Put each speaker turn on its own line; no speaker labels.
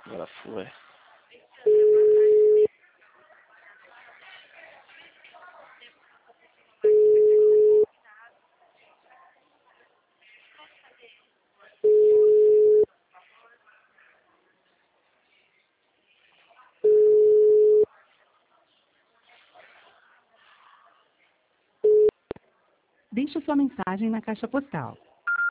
Agora foi.
Deixe sua mensagem na caixa postal